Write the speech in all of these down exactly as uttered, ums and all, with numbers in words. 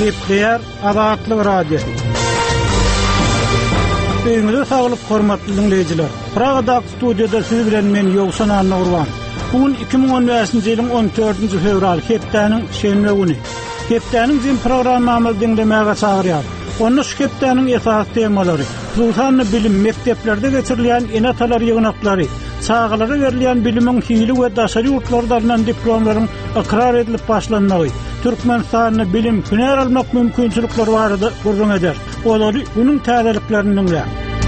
Gepleýär Azatlyk Radiosu. Öňüňizde saglyk hormatly dinleýijiler. Pragada studiýada siz bilen men Ýogsan Anurwan. Bugün iki bin on beşinji ýylyň on dördünji fevral hepdeniň şenme güni. Hepdeniň jym programmamy dinlemäge çagyrýar. Onu şu hepdeniň esas temalary, ruhany bilim mekteplerde geçirilýän enatalar ýygnaklary, çağalara berilýän bilimiň hili we daşary ýurtlardan diplomlaryň ikrar edilip başlanmagy, Türkmenistanyň bilim hüner almak mümkinçilikleri barada gurrun eder. Olary bunyň täzeliklerini dinleýär.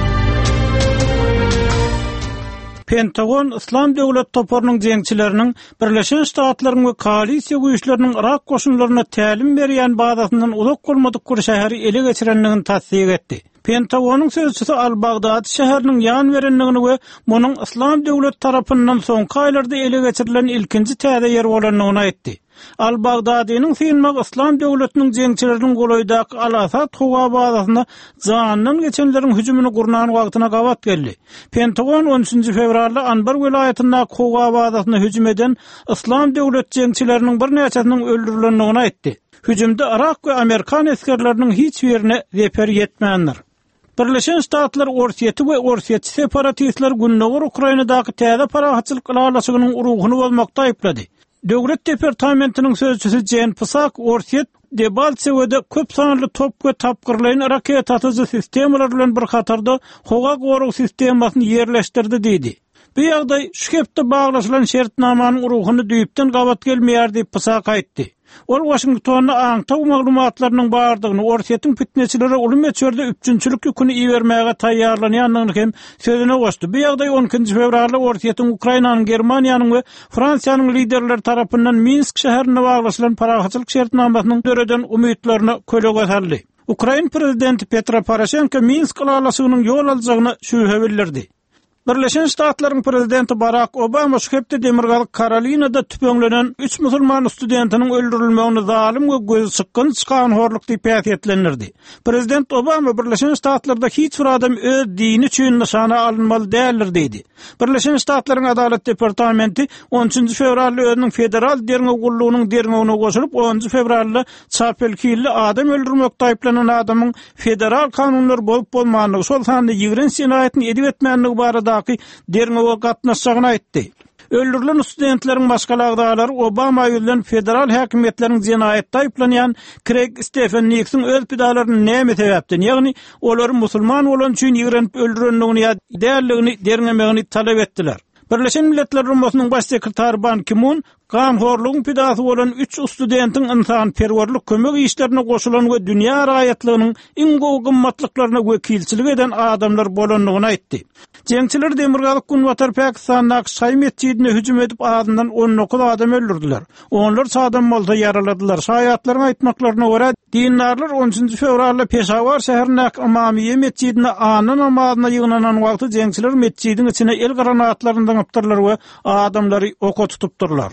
Pentagon İslam Döwlet toporunyň jeňçileriniň Birleşen Ştatlaryň we koalisiýa güýçleriniň Irak goşunlaryna tälim berýän bazasyndan uzak bolmadyk bir şäheri ele geçirenligini tasdik etdi. Pentagonyň sözçüsü Al-Baghdad şäheriniň ýan berenligini we munyň İslam Döwlet tarapyndan soňky aýlarda ele geçirilen ilkinji täze ýer bolanlygyny aýtdy. Al-Baghdadiň synmak İslam Döwletiniň jeňçileriniň golaýdaky Al-Asad howa bazasyna janynyň geçenleriň hüjümini gurnan wagtyna gawat geldi. Pentagon on üçünji fevralda Anbar welaýatyna howa bazasyna hüjüm eden İslam Döwlet jeňçileriniň bir näçesiniň öldürilenligini aýtdy. Hüjümde Irak we Amerikan askerleriniň hiç birine zeper ýetmändir. Birleşen Ştatlar orsiýeti we orsiýetçi separatistler günnäger Ukrainadaky täze parahatçylyk ýalaşygynyň urugyny bolmakda aýplady. Döwlet departamentiniň sözçüsü Jen Psaki orsiýet Debaltsewede köp sanly top we tapgyrlaýan raket atyjy sistemalar bilen bir hatarda howa gorug sistemasyny ýerleşdirdi diýdi. Bu ýagdaý şu hepde baglaşylan şertnamanyň urugyny düýüpden gawat gelmeýär diýip Psaki aýtdy. Ol Washingtonna aňtaw maglumatlarynyň bardygyny orsiýetiň fitneçileri uly meçerde üçünçülük ýüküni iýermäge taýýarlanýanlygyny hem sözüne goşdy. Bu ýagdaý on ikinji fevralda orsiýetiň Ukrainanyň, Germaniýanyň we Fransiýanyň liderleri tarapyndan Minsk şäherine baglaşylan parahatçylyk şertnamasynyň döreden umytlaryny kölega saldy. Ukraina prezidenti Petro Poroshenko Minsk ýalaşygynyň ýol aljagyny şübhe bildirdi. Birleşen Ştatlaryň prezidenti Barack Obama şu hepde Demirgalyk Karolinada tüpeňlenen üç musulman studentiniň öldürilmegini zalim we göz sıkkın çykan horluk diýip ýetlendirdi. Prezident Obama Birleşen Ştatlarda hiç bir adam öz dini üçin nişana alınmaly däldir diýdi. Birleşen Ştatlaryň Adalet Departamenti on üçünji fevralda özüniň federal derňe gullugynyň derňegine goşulyp onunji fevralda çapelkili adam öldürmekde aýplanan adamyň federal kanunlar bolup bolmagyny, şol sanda ýigren sinaýatyny edip etmänligi barada derňege gatnaşagyny aýtdy. Öldürülen studentleriň başgalagdalary Obama ýüzünden federal häkimetleriň jinaýatda aýplanýan Craig Stephen Nixon öz pidalaryny näme sebäpden, ýagny olary musulman bolan üçin ýigrenip öldürenligini ýa dälligini derňemegini talap etdiler. Birleşen Milletler Rumusynyň baş sekretary Ban Ki-moon gamhorlugyň pidasy bolan üç studentiň insan perwerlik kömek işlerine goşulan we dünýä raýatlygynyň iň gowy gymmatlyklaryna wekilçilik eden adamlar bolanlygyny aýtdy. Jeňçiler Demirgalyk Günwatar Pakistanyň Şaý mescidine hüjüm edip adından on dokuz adam öldürdiler. Onlar sadam bolsa yaraladylar. Şaýatlaryň aýtmaklaryna görä dindarlar on üçünji fevralda Peşawar şäheriniň Imamiýe mescidine ana namazyna ýygnanan wagty jeňçiler mescidiň içine el granatlaryndan atdylar we adamlary oka tutupdyrlar.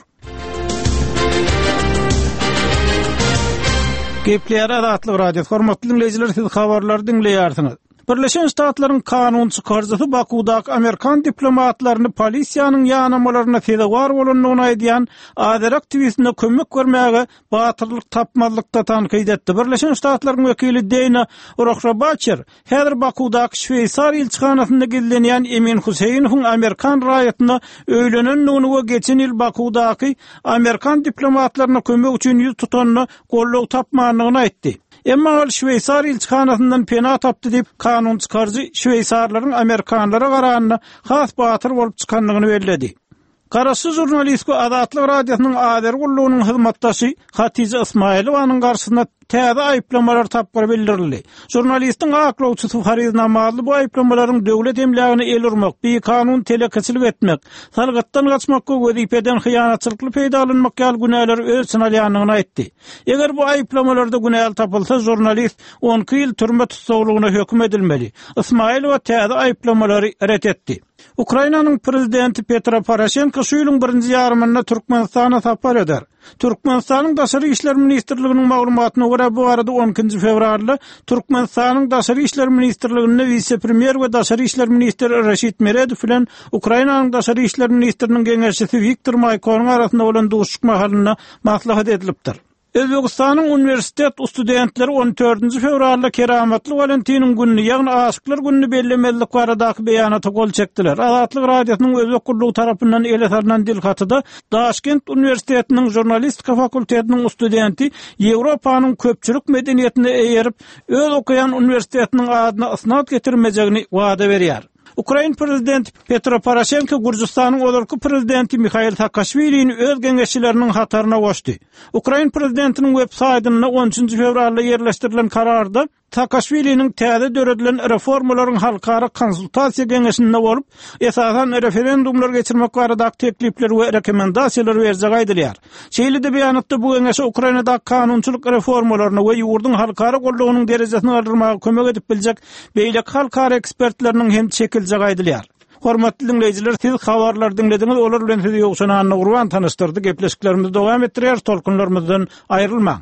Gepleýär Azatlyk Radiosu hormatly dinleýijiler, siz habarlary dinleýärsiňiz. Birleşen Ştatlaryň kanun çykarjysy Bakudaky Amerikan diplomatlaryny polisiýanyň ýanamalaryna fedawar bolanlygyny aýdýan Azar aktivistine kömek bermäge batyrlyk tapmazlykda tanqid etdi. Birleşen Ştatlaryň wekili Dana Rohrabacher häzir Bakudaky Şweýsar elçixanasynda gizlenýän Emin Huseynowyň Amerikan raýatyna öýlenenligini we geçen ýyl Bakudaky Amerikan diplomatlaryna kömek üçin ýüz tutanyny gollog tapmanlygyny aýtdy. Emma ol Şweýsar elçixanasyndan pena tapdy diýip kanun çykarjy Şweýsarlaryň Amerikanlara garanyny has batyr bolup çykanlygyny bellädi. Karasy jurnalist we Azatlyk Radiosynyň Ader gullugynyň hyzmatdaşy Hatice Ismailowanyň garşysyna täze aýplamalar tapgyr bildirildi. Jurnalistiň aklawçysy Farid Namazly bu aýplamalaryň döwlet emlägini el urmak, bir kanun telekeçilik etmek, salgatdan gaçmakka wezipeden hyýanatçylykly peýda alynmak ýaly günäleri öz synalýanlygyny aýtdy. Eger bu aýplamalarda günäl tapylsa, jurnalist on iki ýyl türme tutsaglygyna hökm edilmeli. Ismailowa täze aýplamalary ret etdi. Ukrainanyň prezidenti Petro Poroshenko şu ýylyň birinji ýarymynda Türkmenistana sapar eder. Türkmenistanyň Daşary işler ministrliginiň maglumatyna görä bu arada on ikinji fevralda Türkmenistanyň Daşary işler ministrliginde vice-premier we Daşary işler ministri Reşit Meredow bilen Ukrainanyň Daşary işler ministriniň geňeşçisi Viktor Maykowyň arasynda bolan duşuk mahalyna maslahat edilipdir. Özbegistanyň universitet studentleri on dördünji fevralda Keramatly Valentinin gününi, ýagny aşyklar gününi bellemelik baradaky beýanata gol çekdiler. Azatlyk radiosynyň öz okullugy tarapyndan ele salynan dilhatyda Daşkent Universitetiniň jurnalistika fakultetiniň studenti Ýewropanyň köpçülik medeniýetine eýerip öz okuyan universitetiniň adyna ysnat getirmejegini wada berýär. Ukraina prezidenti Petro Poroshenko Gürjistanyň olarky prezidenti Mikhail Saakashviliň öz geňeşçileriniň hataryna goşdy. Ukraina prezidentiniň web saýtyna on üçünji fevralda ýerleşdirilen kararda Saakashviliň täze döredilen reformalaryň halkara konsultasiýa geňeşinde bolup, esasan referendumlar geçirmek baradaky teklipler we rekomendasiýalar berjegi aýdylýar. Şeýle-de beýanatda bu geňeşe Ukrainadaky kanunçylyk reformalaryny we ýurdun halkara gollugynyň derejesini aldyrmaga kömek edip biljek beýlek halkara ekspertleriniň hem çekiljegi aýdylýar. Hormatly dinleýijiler, siz habarlar dinlediňiz, olar bilen sizi ýokşananyny urban tanıştyrdy. Gepleşiklerimizi dowam etdirýär, tolkunlarymyzdan aýrylmaň.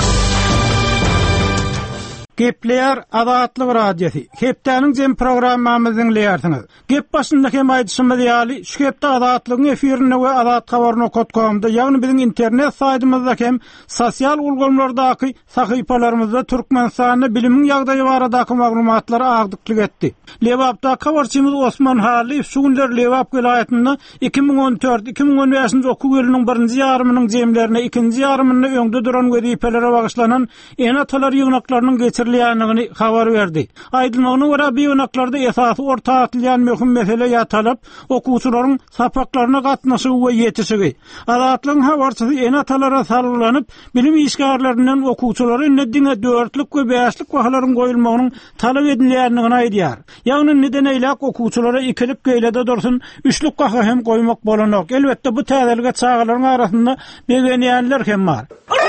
Gepleýär Azatlyk radiosi. Hepdeniň jem programmamyzyň dinleýärsiňiz. Gep başyndaky aýdyşymyz ýaly şu hepde Azatlygyň efirine we Azat habaryny okutgamda, ýagny biziň internet saýtymyzda hem sosial ulgamlardaky sahypalarymyzda Türkmenistanyň bilimiň ýagdaýy baradaky maglumatlary agdyklyk etdi. Lewapda habarçymyz Osman Haliýew şu günler Lewap vilayatynda iki bin on dört iki bin on beşinji okuw ýylynyň birinji ýarymynyň jemlerine, ikinji ýarymyny öňde duran wezipelere bagyşlanan enatalar ýygnaklarynyň geçirilýändigini habar berdi. Aýdylmagyna görä bu ýygnaklarda esasy orta atylýan möhüm mesele ýatalap, okuwçylaryň sapaklaryna gatnaşygy we ýetişigi. Azatlygyň habarçysy enatalara sarylanyp, bilim işgärlerinden okuwçylary nädiňe dörtlik we beşlik bahalaryň goýulmagynyň talap edilýändigini aýdýar. Ýagny neden eýlek okuwçylara ikilik geýlede dursun, üçlük gaha hem goýmak bolanok. Elbetde bu täzelige çağalaryň arasynda begenýänler hem bar.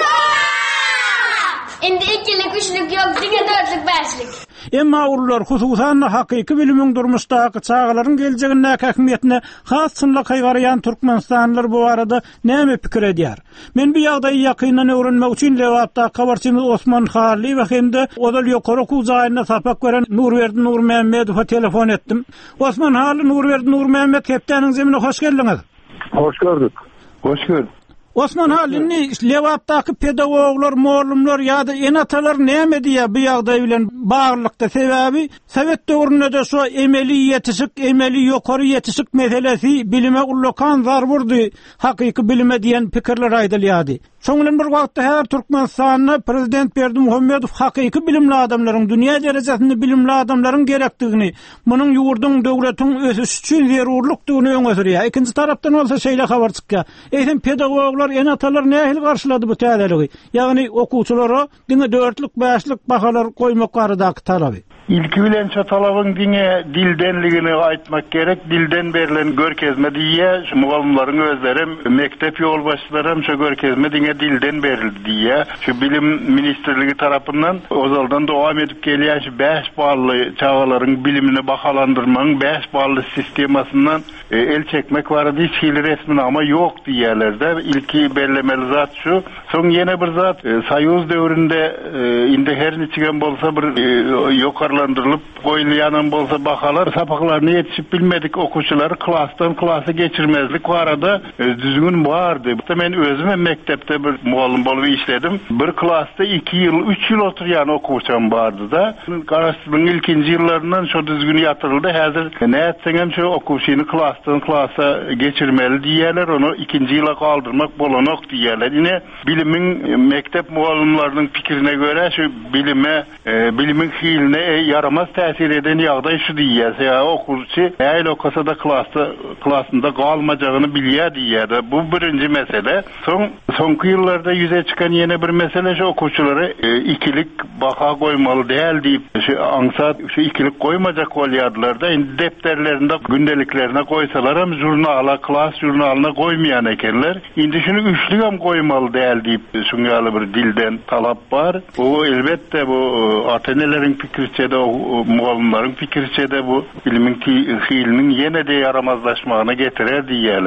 Indi ikilik, üçlük yok, diňe dörtlük, beşlik. Emma urlar hususan hakyky bilimiň durmuşdaky çağalaryň geljegine ähmiýetine has çynlyk gaýgaryan türkmenistanlylar bu arada näme pikir edýär? Men bu ýagdaýy ýakyndan öwrenmek üçin Lewapda habarçymyz Osman Haliýew we hemde odal ýokary okuw zaýyna sapak beren Nurberdi Nurmehmetdowa telefon etdim. Osman Haliýew, Nurberdi Nurmehmet, hepdeniň zemine hoş geldiňiz. Hoş gördük. Hoş gördük. Osman Haliýew, Lewapdaky pedagoglar, muallimler ýa-da enatalar näme diýär bu ýagdaý bilen baglykda? Sebäbi Sowet döwründe şu emeli ýetişik, emeli ýokary ýetişik meselesi bilime ullakan zarburdy, hakyky bilime diýen pikirler aýdylýardy. Soňlan bir wagtda her Türkmenistanyna prezident Berdimuhammedow hakyky bilimli adamlaryň, dünýä derejesinde bilimli adamlaryň gerekdigini, munyň ýurdun, döwletiň ösüş üçin zerurlukdygyny öňe sürýär. Ikinji tarapdan bolsa şeýle habar çykýar. Eýsem pedagoglar, enatalar nähil garşylady bu täzeligi? Ýagny okuwçylara diňe dörtlik, beşlik bahalar goýmak baradaky talaby. İlki bilen şu talabın diňe dildenligini aýtmak gerek. Dilden berilen görkezme diýe, şu mugallimlaryň özleri, mektep ýolbaşçylary şu görkezme diňe dilden berildi diýe. Şu bilim ministrligi tarapyndan ozaldan dowam edip gelýär şu beş bally çağalaryň bilimini bahalandyrmagyň beş bally sistemasyndan e, el çekmek barady, şeýle resmini ama ýok diýerler. İlki bellemeli zat şu. Soň ýene bir zat e, Soýuz döwründe e, indi her niçigen bolsa bir e, ýokarlandyrlyp goýulýanan bolsa bahalar sapaklaryna ýetişip bilmedik okuwçylary klasdan klasa geçirmezlik bu arada e, düzgün bardy. Men özüm mektepde bir muallim bolup işledim. Bir klasta iki ýyl, üç ýyl oturýan okuwçam bardy da. Garaşdyryň ilkinji ýyllaryndan şu düzgün ýatyryldy. Häzir näetseňem şu okuwçyny klasdan klasa geçirmeli diýerler, onu ikinji ýyla galdyrmak bolanok diýerler. Ine bilimiň mektep muallimlarynyň pikirine göre şu bilime, e, bilimiň hiline e, yaramaz täsir eden ýagdaý şu diýär. Ýa okuwçy näil okasa da klasta klasynda galmajagyny bilýär diýär. Bu birinji mesele. Soň soňky ýyllarda ýüze çykan ýene bir mesele şu okuwçylary e, ikilik baha goýmaly däl diýip şu aňsat şu ikilik goýmajak bolýardylar da. Indi depterlerinde gündeliklerine goýsalar hem jurnala, klas jurnalyna goýmaýan ekenler. Indi şunu üçlük hem goýmaly däl diýip şuňaly bir dilden talap bar. O elbetde bu ateneleriň pikirçe de, muallimlaryň pikirçe de bu bilimiň hiliniň ýene de yaramazlaşmagyna getirer diýerler.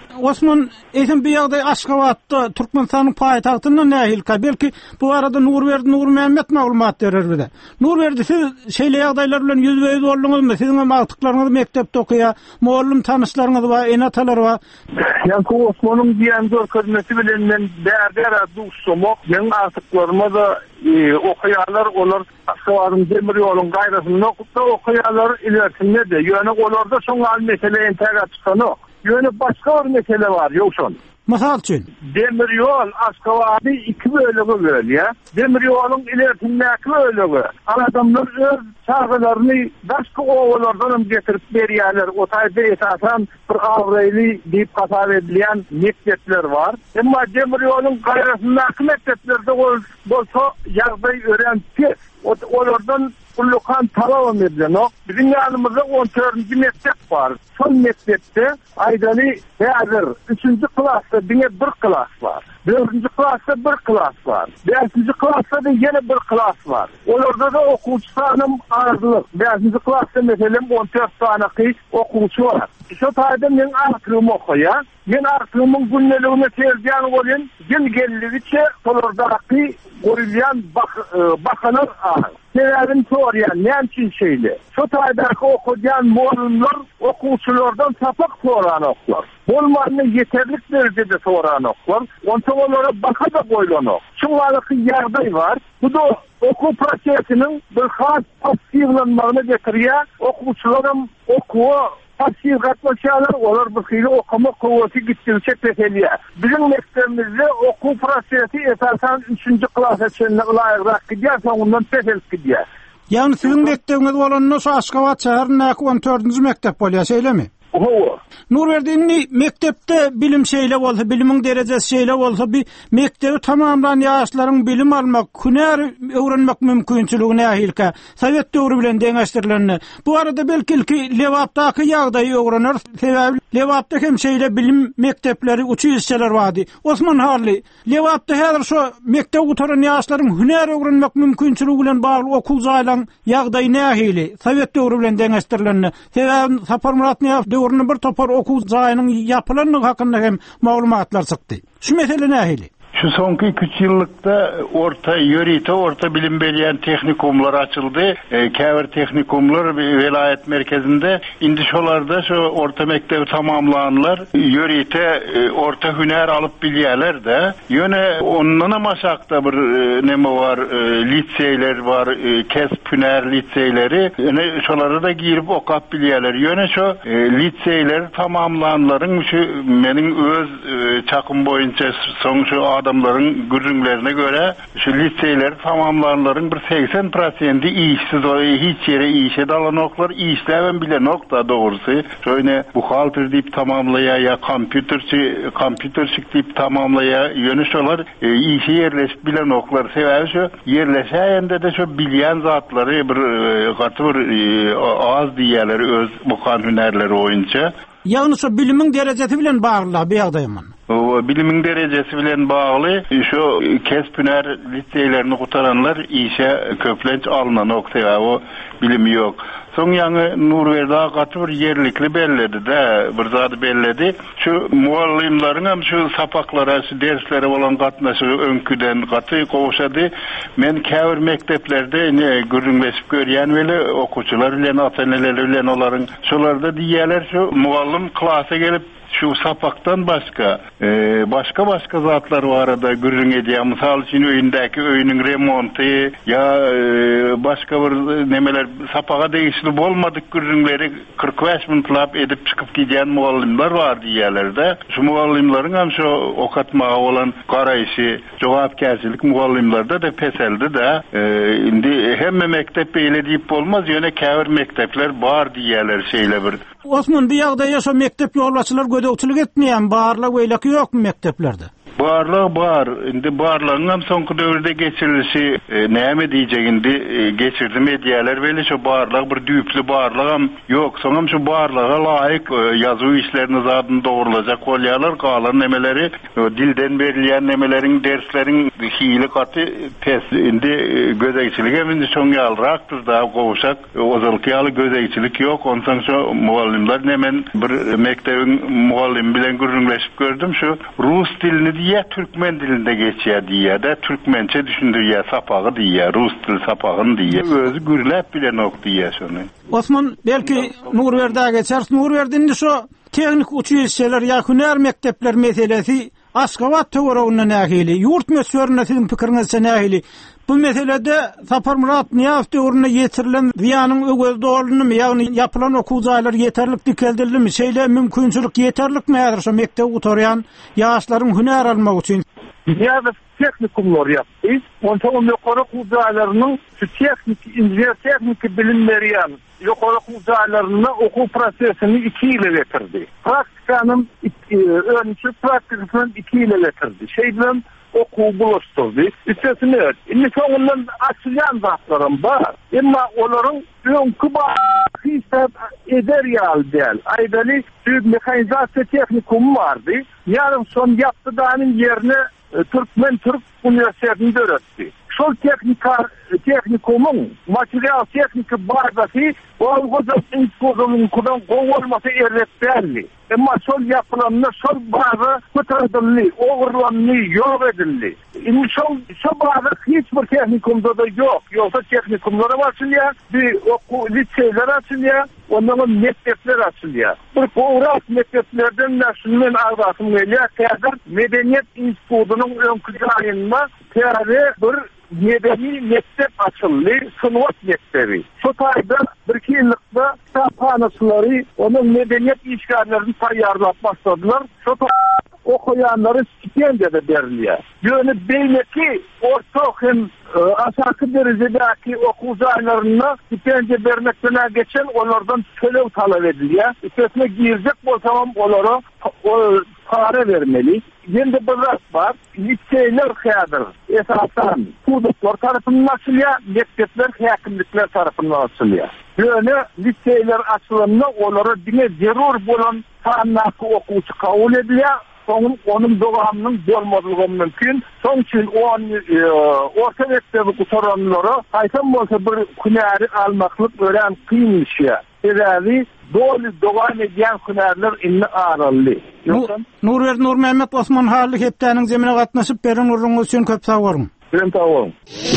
Osman, eýsem bir ýagdaý Aşgabatda Türkmenistanyň paýtagtyndan nähilka, belki bu arada Nurberdi Nur Mehmet maglumat berer bide. Nurberdi, siz şeýle ýagdaýlar bilen ýüzbeýiz bolduňyzmy? Siziň magtyklarynız mekdepde okuýar, muallim tanışlaryňyz bar, enatalary bar. Ýa-ni Osmanyň diýen görkezmesi bilen men bäder duşsumok, men artyklarıma da e, okuýarlar, olar Aşgabatyň demir ýoluň gaýrasyny okupda okuýarlar ilerisinde de. Ýöne olarda şoňa mesele entegre çykany. Ýöne başga bir mesele bar, ýokşon. Masal üçin demir ýol Aşgabaty iki bölege bölýär. Demir ýoluň ilerisindäki bölegi adamlar öz çargalaryny başga owalardan getirip berýärler. O taýda esasan bir awraýly diýip hasap edilýän mektepler bar. Emma demir ýoluň gaýrasyndaky mekteplerde bolsa ýagdaý öğrenip olardan Ullukan talabam edilen o. Bizim yanımızda on dördüncü mektep var. Son mektepte aydalı bäzir. üçüncü klasta bine bir klas var. dördüncü klasta bir klas var. beşinci klasta da yine bir klas var. Olarda da okuwçy sanym azlyk. beşinci klasta meselem on dört tane okuwçy var. Şu taýda men artyrym okuýar. Men artyrymyň günneligine terjan bolýan, gelgelligiçe olardaky goýulýan bakalar ar. Sebebi soruyan, näçin şeýle? Şu taýdaky okuyan muallimler okuwçylardan sapak soran oklar. Bolmanyny yeterlik derecede soran oklar. Onta olara baka da goýlanok. Şuňalyky ýagdaý bar. Bu da okuw prosesiniň bir has passivlanmagyna getirýär. Okuwçylarym okuwa passiv gatnaşýarlar, olar bir hili okuma kowasy gitdiňçe teselýär. Bizim mektebimizde okuw prosesi esasan üçüncü klasa çenli laýyk gidýär, soňundan teselip gidýär. Ýani siziň mektebiniz bolan şu Aşgabat şäherindäki on dördüncü mektep bolýar, şeýlemi? Oho. Nurberdi'nin mektepte bilim şeyle bolsa, bilimin derecesi şeyle bolsa, bir mektebi tamamlayan ýaşlaryň bilim almak, hüner öwrenmek mümkinçiligine ahilka, Sowet döwrü bilen deňeşdirilenni. Bu arada belki Lewapdaky ýagdaýy öwrenir, sebäbi Lewapda hem şeyle bilim mektepleri, uçuşçylar wadi. Osman Harly, Lewapda häzir şu mektep gutaran ýaşlaryň hüner öwrenmek mümkinçiligi bilen bagly okuw zaýlaryň ýagdaýy nähili, Sowet döwrü bilen deňeşdirilenni. Sebäbi Sapar Murat döwrüne bir topar okuw zaýynyň ýapylanyň hakynda hem maglumatlar çykdy. Şu mesele nähili? Şu soňky iki üç ýyllykda orta ýörite, orta bilim berýän tehnikumlar açyldy. E, Käbir tehnikumlar vilayet merkezinde. Indi şolarda şu orta mektebi tamamlanlar, ýörite, e, orta hüner alyp bilýärler de. Ýöne ondan maşakda bir e, neme var, e, liseýler var, e, kesp hüner liseýleri. Ýöne şolary da girip okap bilýärler. Ýöne şu e, liseýler tamamlanlaryň şu meniň öz e, çakym boýunça soň şu adamların gürrümlerine göre şu liseler tamamlayanların bir seksen prosenti işsiz oluyor. Hiç yere işe dalanoklar. İşleven bile nokta doğrusu. Şöyle buhalter deyip tamamlaya ya kompüterçi, kompüterçik deyip tamamlaya yönüşolar. E, işe yerleşip bilen oklar. Sebebi şu yerleşeyende de şu bilyen zatları bir e, katı bir e, az diyeler öz bukan hünerleri oyunca. Ýagny şu bilimiň derejesi bilen bagly bir ýagdaýman. O bilimiň derejesi bilen bagly şu kesp hüner liseýlerini gutaranlar işe köplenç alynan nokta, o bilim ýok. Soň ýa-ni Nurberdi gaty bir yerlikli belledi de, bir zady belledi. Şu muallimlaryň hem şu sapaklara, şu derslere bolan gatnaşygy öňküden gaty gowşady. Men käbir mekteplerde ne görünmesip görýän bile okuwçylar bilen, ata-eneler bilen olaryň şolarda diýerler şu muallim klasa gelip şu sapaktan başka e, başka başka zatlar var arada görün ediyor. Misal için öýündäki öýüniň remonty ya e, başka bir nemeler sapaka değişli bolmadyk görünleri kırk beş minutlap edip çıkıp gidýän muallimler var diýerlerde. Şu muallimlaryň hem şu okatmaga bolan garaýşy, jogapkärçilik muallimlerde de peseldi de. E, indi hemme mektep beýle diýip bolmaz, ýöne käbir mektepler bar diýerler şeýle bir. Osman, bir ýagdaýda şu mektep ýolbaşçylar gödekçilik etmeýän barla weýleki ýokmy mekteplerde? Barlığı bar. Indi barlığın hem soňky döwürde geçirilişi e, näme diýjegindi e, geçirdi medialar beli şu barlyk bir düýpli barlyk yok. Soňam şu barlyga laýyk e, ýazyw işlerini zadyny dogurlajak bolýarlar. Galan nemeleri e, dilden berilýän nemelerin dersleriň hili gaty pes. Indi e, gözegçilik hem indi şoň ýalrakdyr da gowşak e, ozalky ýaly gözegçilik yok. Ondan şu muallimler nemen bir e, mektebiň muallim bilen görüňleşip gördüm şu rus dilini diye Türkmen dilinde geçiyor diye de Türkmençe düşündürüyor sapağı diye Rus dil sapağın diye özü gürlep bile nok diye şunu. Osman belki Nurver'de geçer. Nurver'de şu teknik uçuşlar ya hüner mektepler meselesi Aşgabat töweregine nähili yurt mesörüne sizin pikiriňizçe nähili bu meselede Sapar Murat Niyaz döwrüne ýetirilen ziýanyň ögöz dolunymy ýagny ýapylan okuw jaýlary ýeterlik dikeldilimi şeýle mümkinçilik ýeterlikmi häzir şu mektep utarýan ýaşlaryň hüner almak üçin Ýa-da teknikumlar ýapdy. Onda o ýokary okuw jaýlarynyň şu teknik injener teknik bilim berýän ýokary okuw jaýlaryna okuw prosesini iki ýyl getirdi. Praktikanyň öňçü praktikasyny iki ýyl getirdi. Şeý bilen okuw bulaşdyrdy. Üstesine indi soňundan açylýan zatlarym bar. Emma olaryň öňkü bahysat eder ýaly däl. Aýdaly Türk mekanizasiýa teknikumy bardy. Ýarym son ýapdygynyň ýerine Türkmen Türk Üniversitesini öğretti. Şol teknikar teknikumun material teknik bazası Bolgozat institutunun kudan govolması erletberli. Ama şol yapılanma şol bazı kıtırdıllı, oğurlanlı, yok edildi. Şimdi şol, şol bazı hiçbir teknikumda da yok. Yoksa teknikumlara açılıyor, bir oku, liseler açılıyor, onların mektepler açılıyor. Bir koğrak mekteplerden naşının ağzasını veriyor. Kadar Medeniyet İnstitutunun önkü ayınma kâre bir medeni mektep açıldı, sınıf mektebi. Şu tayda bir iki yıllıkta kitaphanasıları onun medeniyet işgallerini tayyarlap başladılar. Şu tayda okuyanların stipendiya da veriliyor. Yani belki ortak hem e, aşağı derecedeki okuw jaýlaryna stipendiya vermekten geçen onlardan tölew talap ediliyor. Üstesine girecek bolsam onlara o, para vermeli. Yeni bir rast var. Liseler häzir esasen kurduklar tarafından açılıyor, mektepler, häkimlikler tarafından açılıyor. Böyle liseler açılımına onlara dine zerur bolan sanatçı okuwçy kabul ediliyor. Onun, onun doganynyň bolmadygy mümkin. Soň üçin on e, orta mektebi gutaranlara haýsam bolsa bir hünäri almaklyk ören kyn iş. Eräli dolu dogan edýän hünärler inni arally. Nurver Nur Mehmet Osman Harly hepdäniň zemine gatnaşyp beren uruňyz üçin köp sag bolun. Ben tawam.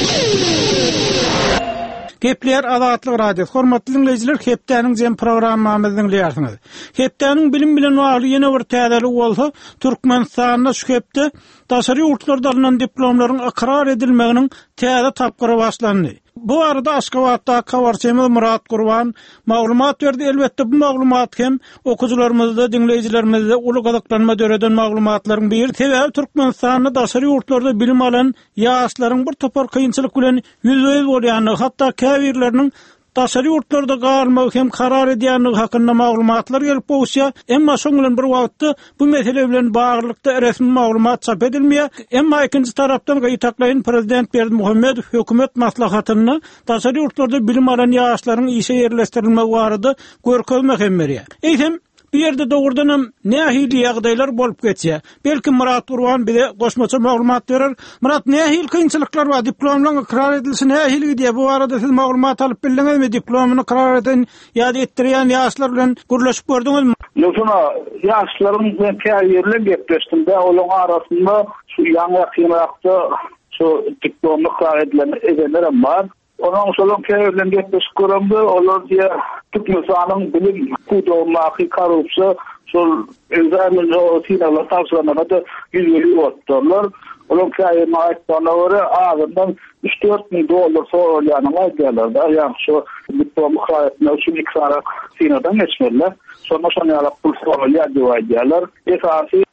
Gepler Azatlyk Radio. Hormatly dinleyijiler, hepdäniň jem programmamyzyň dinleýärsiňiz. Hepdäniň bilim bilen bagly ýene bir täzeli bolsa, Türkmenistanda şu hepde daşary ýurtlarda alynan diplomlaryň akrar edilmeginiň täze tapgyry başlandy. Bu arada Aşgabatda Kawarçemy Murat Gurban maglumat berdi. Elbetde bu maglumat hem okuwçylarymyzda, dinleyijilerimizde uly gazaklanma döreden maglumatlaryň bir sebäbi Türkmenistanda daşary ýurtlarda bilim alan ýaşlaryň bir topar kynçylyk bilen ýüzüňiz bolýany, hatda käbirleriniň daşary ýurtlarda galmak hem karar edýänligi hakynda maglumatlar gelip bolsa, emma şoň bilen bir wagtda bu mesele bilen baglykda resmi maglumat çap edilmeýär. Emma ikinji tarapdan gaýtaklaýyn prezident Berdimuhammedow hökümet maslahatyny daşary ýurtlarda bilim alan ýaşlaryň işe ýerleşdirilmegi barada görkezmek berýär. Eýsem bir yerde doğrudan nähili ýagdaýlar bolup geçýär. Belki Murat Gurban bize goşmaça maglumat berer. Murat, nähili kynçylyklar bar? Diplomlaryň ikrar edilişi nähili diýe bu arada siz maglumat alyp bildiňizmi? Diplomyny ikrar eden ýa-da etdirýän ýaşlar bilen gürleşip gördüňizmi? Ýoksa ýaşlaryň ben käýerle gepleşdim de olaň arasynda şu ýaňy kynakda şu diplomny ikrar edilen edenler bar. Onun solon käýerlen gepleşip görümdi. Olar diýe Türkmenistanyň bilim kudomaky korrupsiýa şol examen otyna tapşyranlarda da ýüzeli otlarlar. Olar käýerme aýtdanlary agyndan üç dört ming dollar sorulýanyny aýdýarlar da. Ýa-ni şu diplom haýatna üçin ikrar sinadan geçmeliler. Sonra şonu pul sorulýar diýip aýdýarlar. Esasy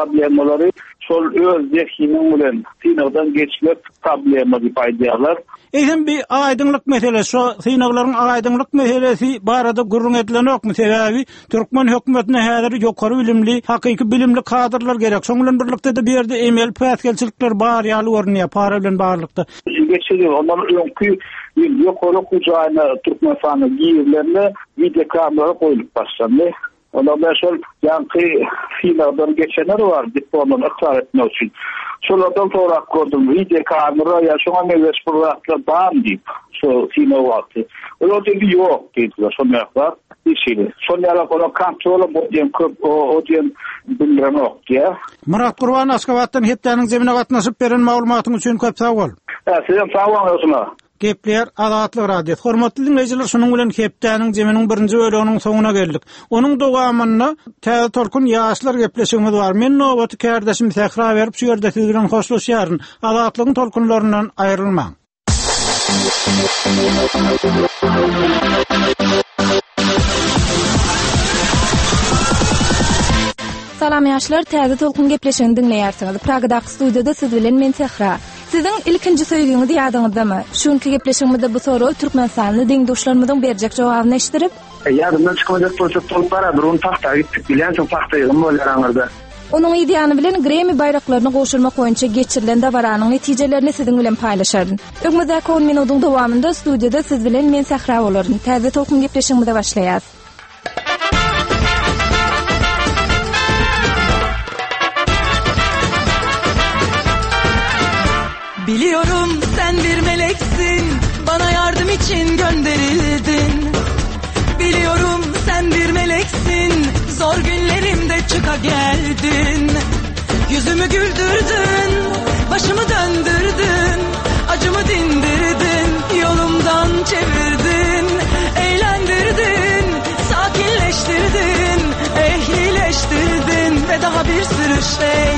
problemleri şol öz zehniň bilen sinadan geçilip problema diýip aýdýarlar. Eýsem bir aýdyňlyk meselesi, şu synaglaryň aýdyňlyk meselesi barada gurrun edilen okmy sebäbi Türkmen hökümetine häzir ýokary bilimli, hakyky bilimli kadrlar gerek. Şoň bilen birlikde de bir ýerde emel päsgelçilikler bar ýaly görnýär para bilen barlykda. Geçeli ondan öňkü ýokary kujaýna Türkmen sany giýerlerine video kamera goýup başlandy. Ondan şol ýanky filmler geçenler var, diplomany ykrar etmek üçin. Şolardan sonra gördüm video kamera ya şoňa meles programlar bam diýip şo film wagty. Olar dedi ýok diýdiler, şonda var. Işini. Şonlara kono kontrol bolýan köp odýan bildirenok ýa. Murat Gurban Askabatdan hepdeniň zemine gatnaşyp beren maglumatyň üçin köp sag bol. Ha, sizin sag bolýarsyňlar. Gepler Azatlyk radio. Hormatly dinleyijiler, şonuň bilen hepdeniň zeminiň birinji bölüginiň soňuna geldik. Onuň dowamyny täze tolkun ýaşlar gepleşigimiz bar. Men nowaty kärdeşim Sähra berip şu ýerde siz bilen hoşlaşýaryn. Azatlygyň tolkunlaryndan aýrylmaň. Salam ýaşlar, täze tolkun gepleşigini dinleýärsiňiz. Pragadaky studiýada siz bilen men Sähra. Siziň ilkinji söýgüňiz ýadyňyzdamy? Şunky gepleşigimizde bu soraw türkmensanly diňdoşlarymyzyň berjek jogabyny eşdirip, ýadymdan çykmajak bolsa tolup baradyr, onu taxta gitdik. Bilýänsiň taxta ýygym bolar aňyrda. Onuň ideýany bilen Grammy bayraklaryny goşurmak boýunça geçirilen dawaranyň netijelerini siziň bilen paýlaşaryn. Öňümizde on minutyň dowamynda studiýada siz bilen men Sähra bolaryn. Täze tolkun gepleşigimizde başlaýar. Biliyorum sen bir meleksin, bana yardım için gönderildin. Biliyorum sen bir meleksin, zor günlerimde çıka geldin. Yüzümü güldürdün, başımı döndürdün, acımı dindirdin, yolumdan çevirdin, eğlendirdin, sakinleştirdin, ehlileştirdin ve daha bir sürü şey.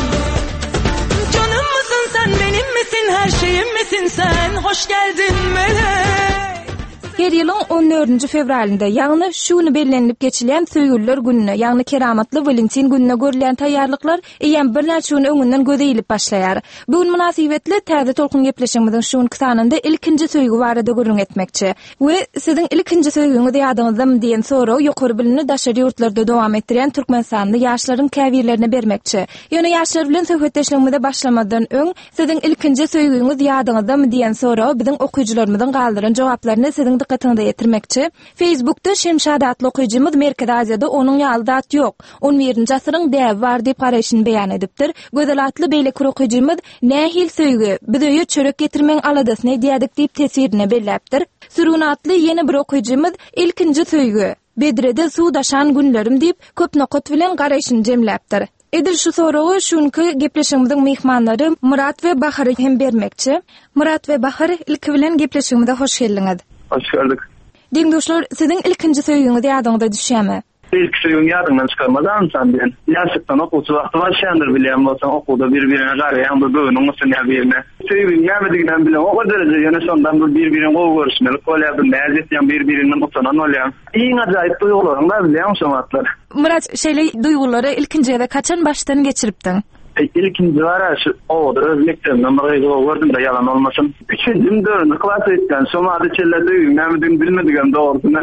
Canım mısın sen, benim misin, her şeyim misin sen, hoş geldin melek. Her ýylyň on dördünji fevralynda, ýagny şuny bellenip geçilen söýgüller gününe, ýagny keramatly Valentin gününe görülen taýýarlyklar eýen bir näçe gün öňünden gözeýilip başlaýar. Bu münasibetli täze tolkun gepleşigimiziň şuň kısanynda ilkinji söýgü barada görüň etmekçi. We siziň ilkinji söýgüňiz ýadyňyzdamy diýen soraw ýokary bilimli daşary ýurtlarda dowam etdiren türkmensanly ýaşlaryň käbirlerine bermekçi. Ýöne ýaşlar bilen söhbetleşigimizde başlamadan öň siziň ilkinji söýgüňiz ýadyňyzdamy diýen soraw biziň okuýjylarymyzyň galdyran jogaplaryny siziň dikkatinize yetirmekçi. Facebook'ta Şemşad adlı okuyucumuz Merkez Asya'da onun ýaly zat yok. on birinji asyryň däbi bar diýip garaşyny beýan edipdir. Gözel atly beýleki okuyucumuz nähil söýgü, bize çörek getirmeň aladasyny diýdik diýip tesirini belläpdir. Sürün atly ýene bir okuyucumuz ilkinji söýgü, Bedrede suw daşan günlerim diýip köp nokat bilen garaşyny jemläpdir. Edil şu sorawy şunky gepleşigimiziň mehmanlary Murat we Bahar hem bermekçi. Murat we Bahar ilki bilen gepleşigimize hoş geldiňiz. Hoş geldik. Diňdoşlar, siziň ilkinji söýgüňiz ýadyňyzda düşýärmi? İlk söýgüň ýadymdan çykarmadan sen bilen. Ýaşykdan okuwçy wagty başlandyr bilýän bolsaň okuwda bir-birine garaýan bu göwnüň üstüne berme. Söýgüň ýa-da bilen o derejede ýene şondan bir-birine gowy görüşmelik bolýar, näzekden bir-birinden utanan bolýar. Iň ajaýyp duýgularyň bar bilýän şo wagtlar. Murat, şeýle duýgulary ilkinjide kaçan başdan geçiripdiň? İlkinji wara şu owda özlekden numara gördüm da yalan olmasın. Üçüncü dördüncü klas etken şomada çellerde näme bilmedigen dogrusyna.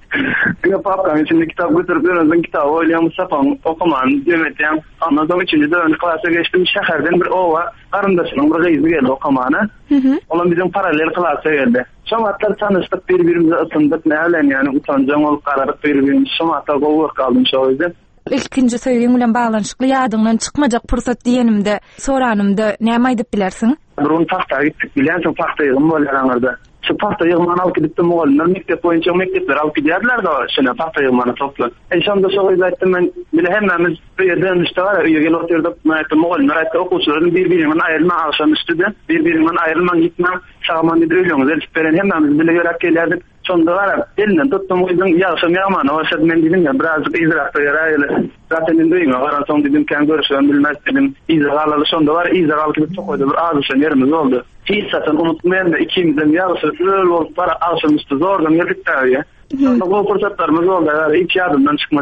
Bir papkan içinde kitap götürüp önünden kitap oýlayan Mustafa'm okuman demetýän. Anladım, üçüncü dördüncü klasa geçtim, şäherden bir owa garyndaşynyň bir gyzy geldi okumana. Olam bizim paralel klasa geldi. Şomatlar tanıştık, bir-birimize ısındık, nälen ýani utanjak olup gararyp bir-birimiz şomatlar gowy kaldım şo ýüzden. İlkinji söýgüň bilen baglanşykly ýadyňdan çykmajak pursat diýenimde, soranymda näme aýdyp bilersiň? Burun taxta gitdik, bilýänsiň taxta ýygym bolar aňyrda. Şu taxta ýygymany alyp gidip mugallimler mektep boýunça mektepler alyp gidýärler da, şuna taxta ýygymany toplap. Eşanda şo ýaýtdym men, bile hemmemiz bir ýerden düşdüler, ýa gelip oturduk, näme mugallimler aýtdy, okuwçylaryň bir-birinden aýrylma aşan üstüde, bir-birinden aýrylman gitme, şaman diýilýär, zelip beren hemmemiz bile ýörek gelýärdik. Şonda gara elinden tuttum oýdum, ýaşam ýagman, oşat men diýdim ýa biraz izrak ýaraýly. Zaten indiňe garaşam diýdim, kan görüşýän bilmez diýdim. Izrak alaly şonda bar, izrak alyp gidip çokoýdy, bir azyşan ýerimiz boldy. Hiç zaten unutmayan da ikimizden yarısı öyle olup para alışmıştı, zordan yedik tabi ya. Sonra bu fırsatlarımız oldu, yani hiç yardımdan çıkmayacak.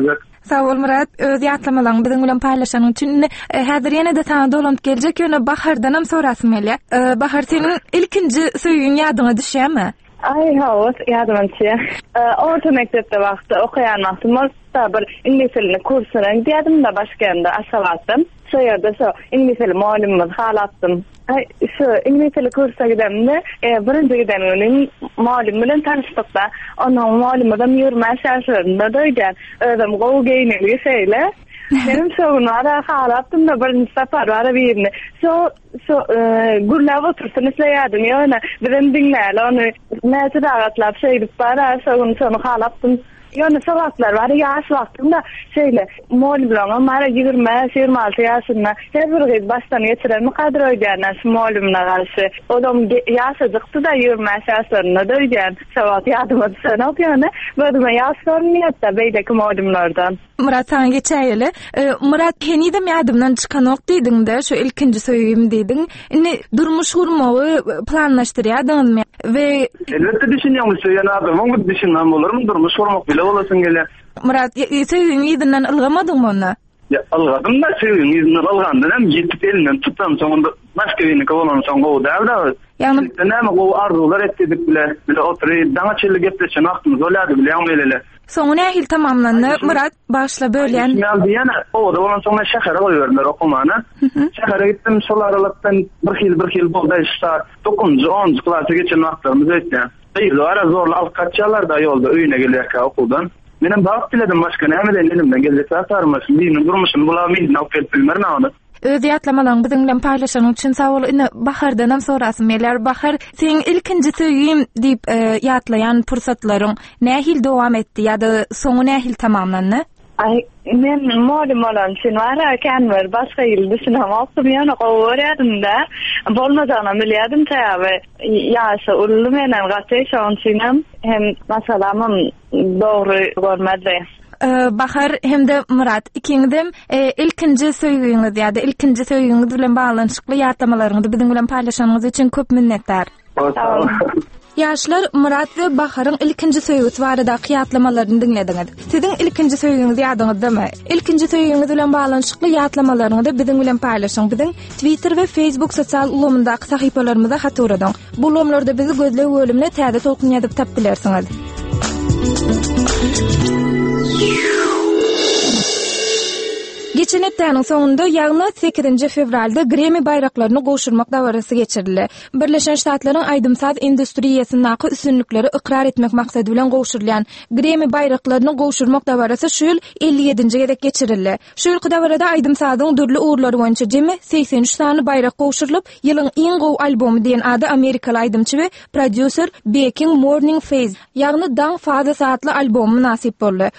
Sağ ol Murat, öz ýatlamalarını biziň bilen paýlaşanyň üçin. Häzir ýene de sana dolanıp geljek ýöne Bahardan hem sorasym gelýär. Bahar, senin ilkinji söýüň ýadyňa düşýärmi? Ay havas ýadymça. Orta mektepde wagtda okuyan wagtymda bir ingliz dilini kursyna gidýärdim da başganda aşawattym. Şu ýerde şu ingliz dili muallimimiz halatdym. Ay şu ingliz dili kursa gidemde birinji gidemden muallim bilen tanışdykda, onuň muallimim ýürme şaşyrynda doýdan. Özüm gowy geýneli şeýle. Benim şoňlara halatdym da birinji sapar bara birini. Şu şu gurlaw otursun isleýärdim ýöne. Bilen diňläle onu näçe dagatlap şeýdip bara şoň şonu halatdym. Ýöne sabahlar var ýaş wagtymda şeýle muallimler mara ýigirme ýigirme alty ýaşynda her bir gyz başdan geçiren kadar öýdän şu muallimler garşy. Odam ýaşajykdy da ýigirme ýaşlarynda doýdan. Sabah ýadyma düşen opýany. Bödüme ýaşlarynda beýdeki muallimlerden. Murat, sana geçäýeli. Murat, henidem ýadymdan çykan ok diýdiň-de, şu ilkinji söýüm diýdiň. Indi durmuş gurmagy planlaşdyrýardyňmy? We elbetde düşünýärmi söýen adam, oňa düşünmän bolarmy? Durmuş gurmak bile bolasyn gelýär. Murat, söýüm ýedinden ylgamadyňmy onu? Ya algadym da söýüm ýedinden algandan hem ýetip elinden tutam, soňunda başga birini kowalan soň gowy däwde. Ýani näme gowy arzular etdik bile, bile oturyp daňa çelli gepleşen wagtymyz bolýardy bile ýa-ni. Soňa nähil tamamlandy. Murat, başla bölýän. Ben diýene, o da bolan soňra şäherge goýberler okumany. Şäherge gitdim, şol aralypdan bir hil bir hil boldy işte dokuzunçy onunçy klasy geçen wagtlarymyz ötdi. Beýle ara zorla alqatçalar da ýolda öýüne gelýärkä okuldan. Menem bak diledim başka näme elimden geljek tarmaşym, diňiň durmuşyny bulamyň, näp bilmer näme. Öz ýatlamalarını biziň bilen paýlaşanyň üçin sag bol. Ine Bahardan hem sorasym gelýär. Bahar, seň ilkinji söýüm diýip ýatlaýan pursatlaryň nähil dowam etdi ýa-da soňy nähil tamamlandy? Ay, men muallim bolan üçin wara kenwer başga ýyl düşünýän wagtym ýa-ni gowurýardym-da. Bolmajana bilýärdim täze. Ýaşy ully menen gaçýan üçin hem masalamym dogry görmedi. Bahar hem de Murat, ikiňizem ilkinji söýgüňiz ýa-da ilkinji söýgüňiz bilen baglanyşykly ýatlamalarynızı biziň bilen paýlaşanyňyz üçin köp minnetdar. Ýaşlar, Murat we Baharyň ilkinji söýgüsi barada ýatlamalaryny dinlediňiz. Siziň ilkinji söýgüňiz ýadyňyzdamy? Ilkinji söýgüňiz bilen baglanyşykly ýatlamalaryňyzy biziň bilen paýlaşyň. Biziň Twitter we Facebook sosial ulgamyndaky sahypalarymyza hat uradyň. Bu ulgamlarda bizi gözle bölümle täze tolkun ýazyp tap bilersiňiz. Geçen hepdeniň soňunda ýagny sekizinji fevralda Grammy bayraklaryny goşurmak dawarasy geçirildi. Birleşen Ştatlaryň aýdymsaz industriýasynyňky üstünlikleri ikrar etmek maksady bilen goşurylan Grammy bayraklaryny goşurmak dawarasy şu ýyl elli ýedinji gerek geçirildi. Şu ýyl dawarada aýdymsazyň dürli uğurlary boýunça jemi seksen üç sany bayrak goşurylyp, ýylyň iň gowy albomy diýen ady Amerikaly aýdymçy we prodüser Baking Morning Phase, ýagny daň faza saatly albomy nasip boldy.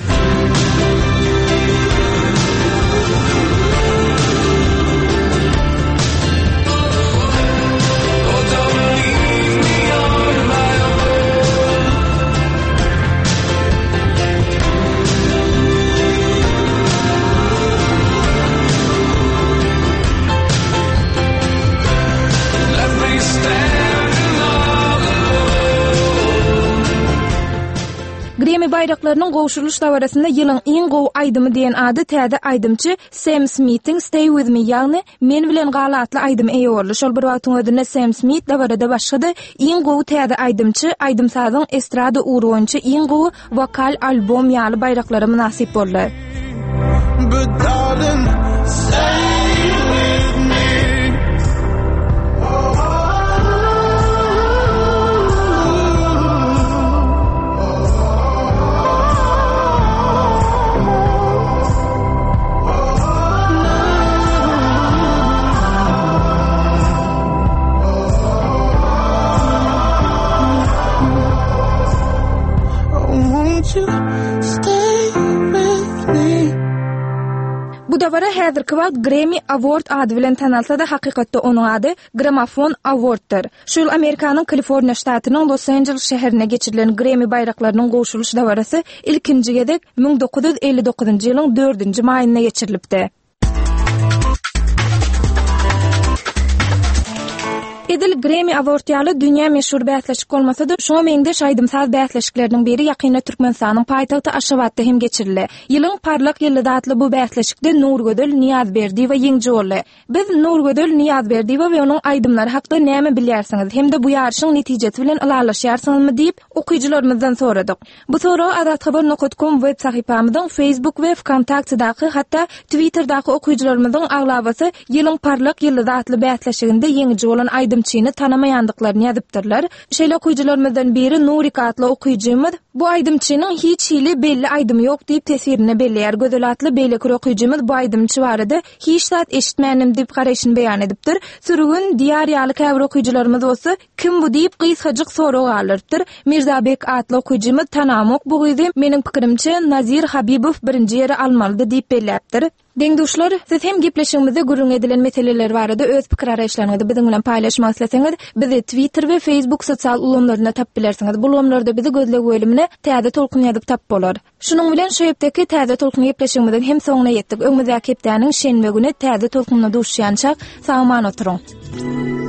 Grammy bayraklarynyň goşurylyş dawarasynda ýylyň iň gowy aýdymy diýen ady täze aýdymçy Sam Smith'in Stay With Me, ýagny men bilen galatly aýdym eýe boldy. Şol bir wagtyň ödünde Sam Smith dawarada başgady iň gowy täze aýdymçy, aýdymsazyň estrada uğuru boýunça iň gowy vokal albom ýaly bayraklary nasip boldy. But darling, stay with me. Bu davara häzirki wagt Grammy Award ady bilen tanalsa da hakykatda onuň ady Gramophone Award'dyr. Şu ýyl Amerikanyň Kaliforniýa ştatynyň Los Angeles şäherine geçirilen Grammy bayraklarynyň goşurylyş dawarasy ilkinji gedek bin dokuz yüz elli dokuzunçy ýylyň dördünçi maýyna geçirilipdi. Edil Grammy Award'yaly dünýä meşhur bäsleşik bolmasa da şoňa meňde şaýdymsaz bäsleşikleriniň biri ýakynda Türkmenistanyň paýtagty Aşgabatda hem geçirildi. Ýylyň parlak ýyldatly bu bäsleşikde Nurgödel Niyazberdiýewa ýeňji boldy. Biz Nurgödel Niyazberdiýewa we onun aýdymlary hakda näme bilýärsiňiz hem-de bu ýarşyň netijesi bilen alalaşýarsyňyzmy diýip okuyjylarymyzdan soradyk. Bu soragy adathabar nokta com web sahypamyzyň Facebook we Wkontaktedaky hatda Twitterdaky okuyjylarymyzyň aglabasy ýylyň parlak ýyldatly bäsleşiginde ýeňji bolan aýdymçyny tanamaýandyklaryny ýazypdyrlar. Şeýle okuyjylarymyzdan biri Nurik adly okuyjymyz bu aýdymçynyň hiç hili belli aýdymy ýok diýip tesirine belleýär. Gödelatly beýlekür okuyjymyz bu aýdymçy barada hiç zat eşitmänim diýip garaşyny beýan edipdir. Sürgün diýarýaly käbir okuyjylarymyz bolsa kim bu diýip gysgaçyk sorag alypdyr. Mirzabek adly okuyjymyz tanamok bu gyzy meniň pikirimçe Nazir Habibow birinji ýeri almalydy diýip belläpdir. Deňduşlar, siz hem gepleşigimizde gurrun edilen meseleler barada öz pikir araýşlaryňyzy biziň bilen paýlaşmak isleseňiz, bizi Twitter we Facebook sosial ulanlaryna tap bilersiňiz. Bu ulanlarda bizi gözleg bölümine täze tolkun ýazyp tap bolar. Şunuň bilen şu ýepdeki täze tolkun gepleşigimizden hem soňuna ýetdik. Öňümizde hepdäniň şenbe güni täze tolkunna duşýançak sagman oturuň.